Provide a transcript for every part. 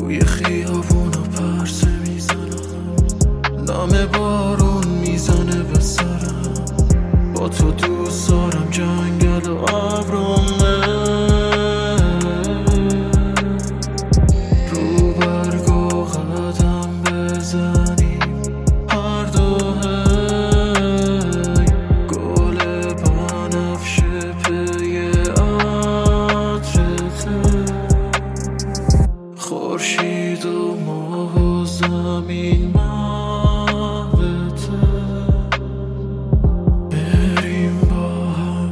توی خیابونا پرسه میزنم، نم بارون میزنه به سرم. با تو دوست دارم جنگل و ابرامه، رو برگا قدم بزنیم هر دو، هی گل بنفشه پی عطرته. خورشید و ماه و زمین محوته، بریم با هم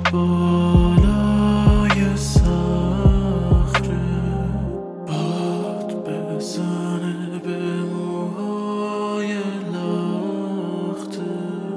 بالای صخره، باد بزنه به موهای لخته.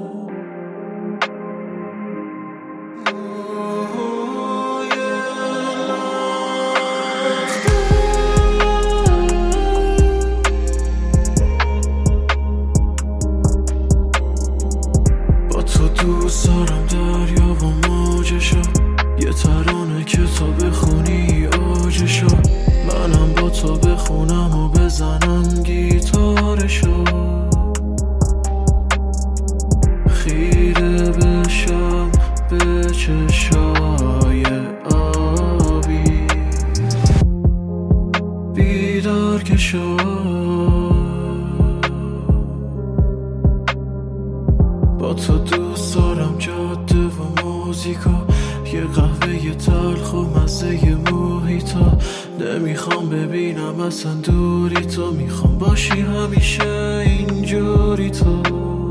تو دوست دارم دریا و موجشو، یه ترانه که تو بخونی اوجشو، منم با تو بخونم و بزنم گیتارشو. خیره بشم به چشای آبی، بیدار که با تو دوست دارم جاده و موزیکا، یه قهوه تلخ و مزه موهیتا. نمیخوام ببینم اصلا دوری تو، میخوام باشی همیشه اینجوری تو.